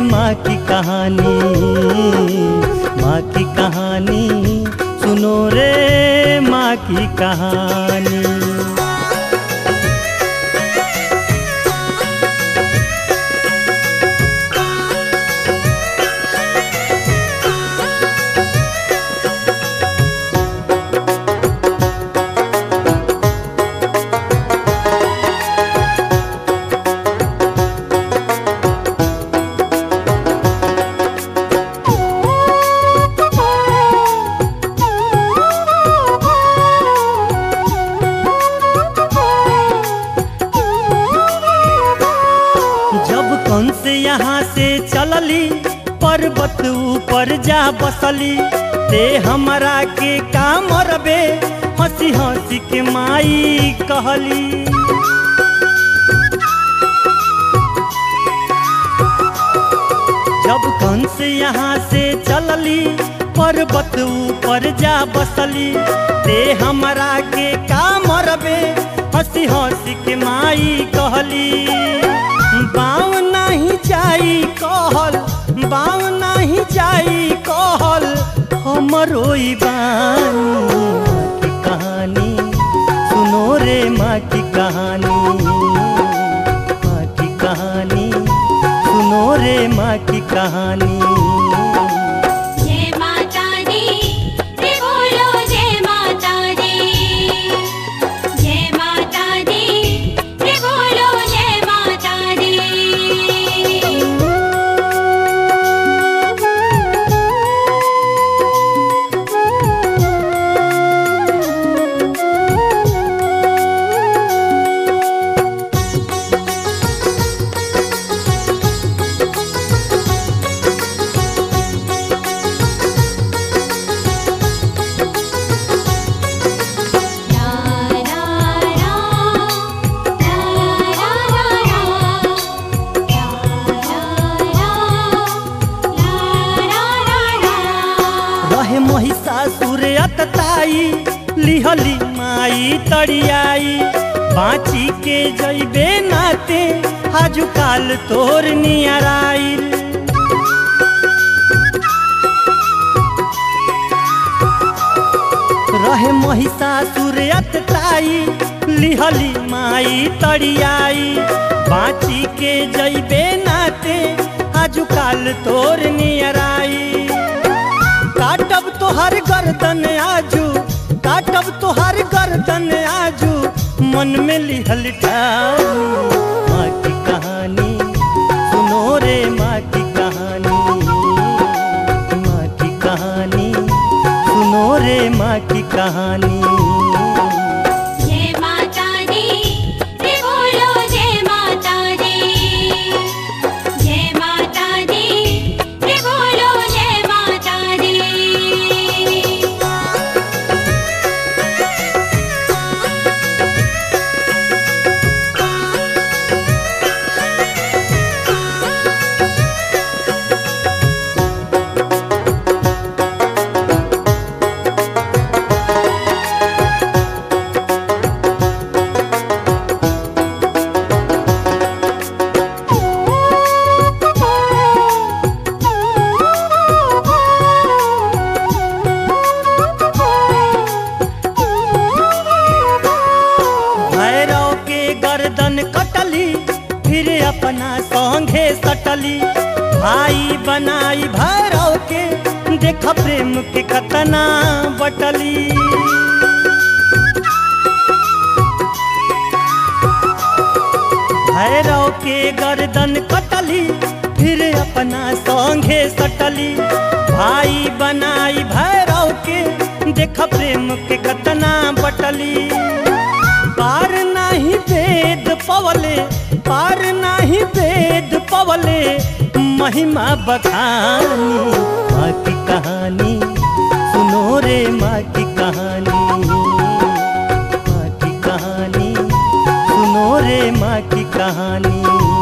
माँ की कहानी, माँ की कहानी सुनो रे माँ की कहानी। कंस यहाँ से चलली पर्वत ऊपर जा बसली, ते हमरा के काम रबे हंसी हंसी के माई कहली। जब कंस यहाँ से चलली पर्वत ऊपर जा बसली, ते हमरा के काम रबे हंसी हंसी के माई कहली। बाव नहीं जाई कहल, बाव नहीं जाई कहल हमरो ई बानी। माँ की कहानी सुनो रे माँ की कहानी, माँ की कहानी सुनो रे माँ की कहानी। महिषासुर अतताई लिहली माई तड़ियाई, बाँची के जइबे नाते हाजु काल तोर नियराइल। रहे महिषासुर अतताई लिहली माई तड़ियाई, बाँची के जइबे नाते हाजु काल तोर नियराई। काटब तोहर गर्दन आजू, काटब तोहर गर्दन आजू मन में लिहल ठानी। माँ की कहानी सुनो रे माँ की कहानी, माँ की कहानी सुनो रे माँ की कहानी। अपना संगे सटली भाई बनाई भैरव के, देख प्रेम के कतना बटली। भैरव के गर्दन कटली फिर अपना संगे सटली, भाई बनाई भैरव के, देख प्रेम के कतना बटली। पार नहीं वेद पवले, पार नहीं वेद पवले महिमा बखानी। माँ की कहानी सुनो रे माँ की कहानी, माँ की कहानी सुनो रे माँ की कहानी।